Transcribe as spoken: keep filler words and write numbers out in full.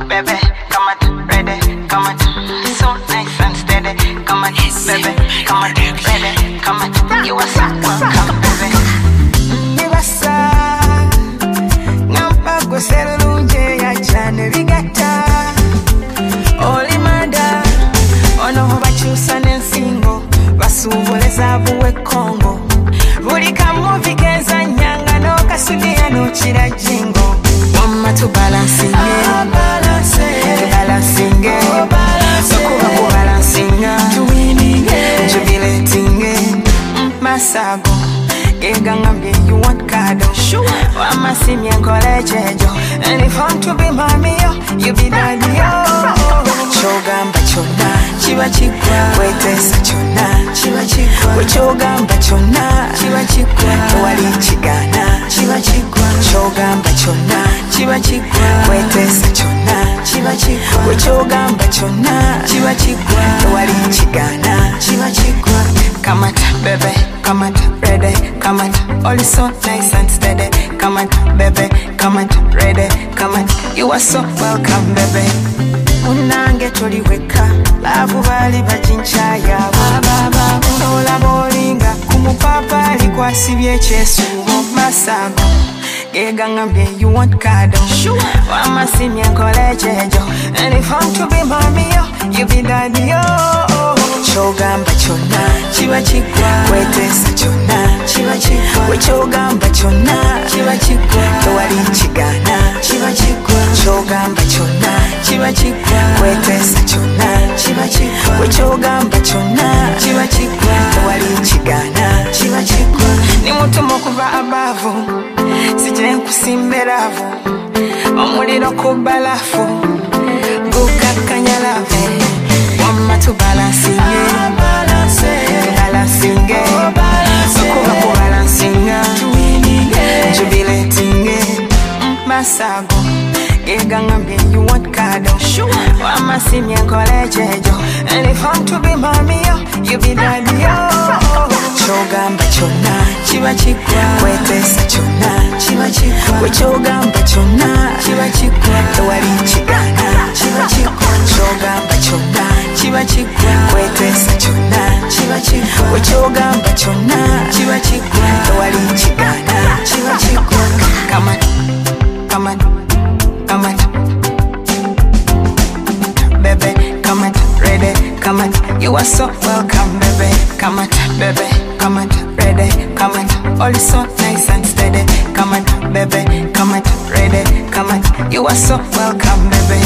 baby, come on, ready, come on, so nice and steady, come on, baby, come on, ready, come on, you are so welcome, baby. Nibasa, nampa kuselunje ya chane vigata, oli manda, ono bachusa nensingo, basuboleza buwe Kongo, buli kamuvi keza nyanga no kasudia no chira jingo. Mama to balancing it, balancing it, Sokuba ko balancing it, jubilating it, Masago, Gegangambie you want kado, Wama simi college jo, and if I'm to be mommy yo, you be daddy yo. Chogamba chona, chiwa chikwa, wete sa chona, chiwa chikwa, chogamba chona, chiwa chikwa, wali chigana, chiwa chikwa, chogamba chona, chiwa chikwa, wete sa chona, chiwa chikwa, chogamba chona, chiwa chikwa, wali chigana, chiwa chikwa. Kamata bebe, kamata ready, kamata all is so nice and steady, kamata bebe, kamata ready, kamata you are so welcome baby. Unange toliweka lavu bali bachincha yabo ola bolinga kumupapa alikwasibye chesubo masago gegangambye you want kado wama simye college jo and if I'm to be mommy yo you be daddy yo. Chogamba chona chiwa chikwa wete sa chona chiwa chikwa chogamba chona chiwa chikwa wali chigana chiwa chikwa chogamba chona chiwa chikwa wete sa chona chiwa chikwa chogamba chona chiwa chikwa wali chigana chiwa chikwa ni mutu mokuva abavu sije nkusimberavu omuliro ku balafu gukakanya lave wama to balancing it, balancing it, Sokuba ko balancing it, jubilating it, Masago, Gegangambie you want kado, Wama simye college jo, and if I'm to be mommy yo, you be daddy yo. Chogamba chona, chiwa chikwa, wete sa chona, chiwa chikwa, chogamba chona, chiwa chikwa, wali chigana, chiwa chikwa, chogamba chona, chiwa chikwa, wete sa chona, chiwa chikwa, chogamba chona, chiwa chikwa, wali chigana, chiwa chikwa. Come on, come on, come on, baby, come on, ready, come on, you are so welcome, baby, come on, baby. Come on, ready, come on, all is so nice and steady. Come on, baby, come on, ready, come on, you are so welcome, baby.